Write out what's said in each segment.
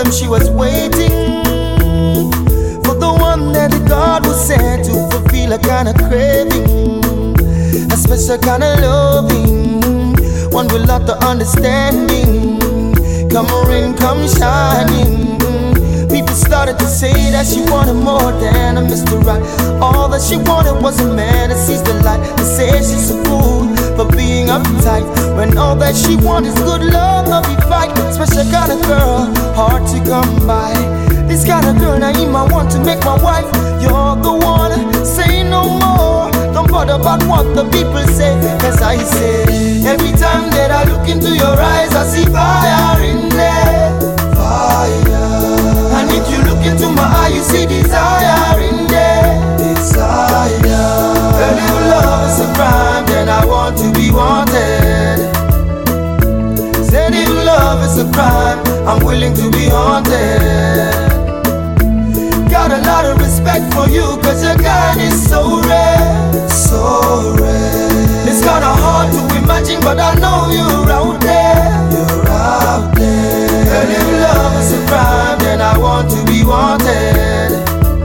them she was waiting for the one that God was sent to fulfill a kind of craving, a special kind of loving, one with lot of understanding. Come rain, come shining. People started to say that she wanted more than a Mr. Right. All that she wanted was a man that sees the light. They say she's a fool for being uptight, when all that she wants is good love, not be fight. Special kind of girl, hard to come by. This kind of girl I want to make my wife. You're the one, say no more. Don't bother about what the people say, cause I say, every time that I look into your eyes, I see fire in there, fire. And if you look into my eye, you see desire in there, desire. Girl, if love is a crime, then I want to be wanted. Said if love is a crime, I'm willing to be haunted. Got a lot of respect for you, cause your kind is so rare, so rare. It's kinda hard to imagine, but I know you're out there, you're out there. And if love is a crime, then I want to be wanted.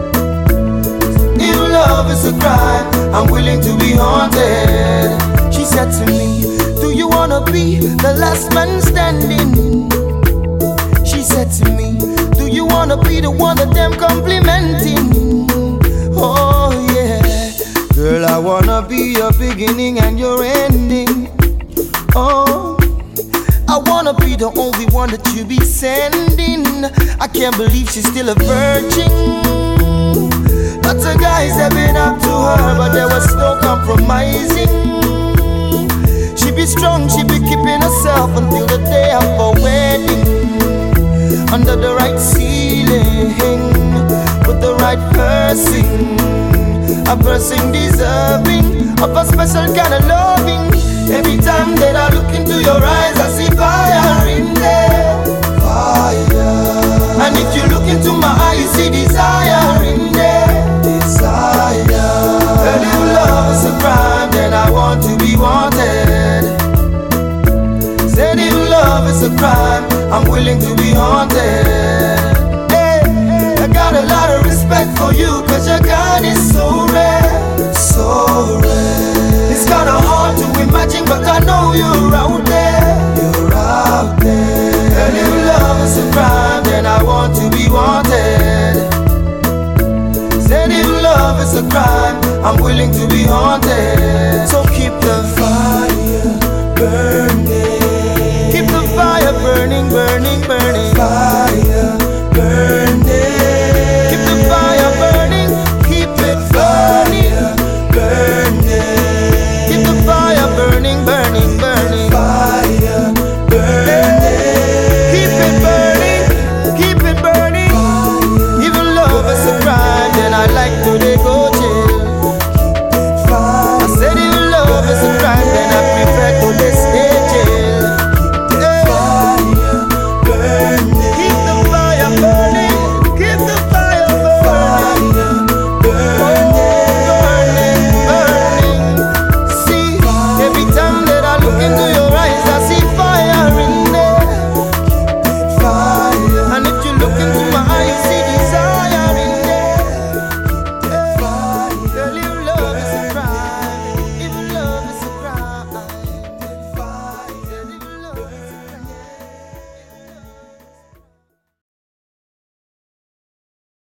If love is a crime, I'm willing to be haunted. She said to me, do you wanna be the last man standing? She said to me, do you wanna be the one that them complimenting? Oh yeah, girl, I wanna be your beginning and your ending. Oh, I wanna be the only one that you be sending. I can't believe she's still a virgin. Lots of guys have been up to her, but there was no compromising. She be strong, she be keeping herself until the day of her wedding. Under the right ceiling, with the right person, a person deserving of a special kind of loving. Every time that I look into your eyes, I see fire in there, fire. And if you look into my eye, you see desire in there, desire. Girl, if love is a crime, then I want to be wanted. Said if love is a crime, I'm willing to be haunted. Hey, I got a lot of respect for you, cause your kind is so rare, so rare. It's kinda hard to imagine, but I know you're out there, you're out there. And if love is a crime, then I want to be wanted. Said if love is a crime, I'm willing to be haunted. So keep the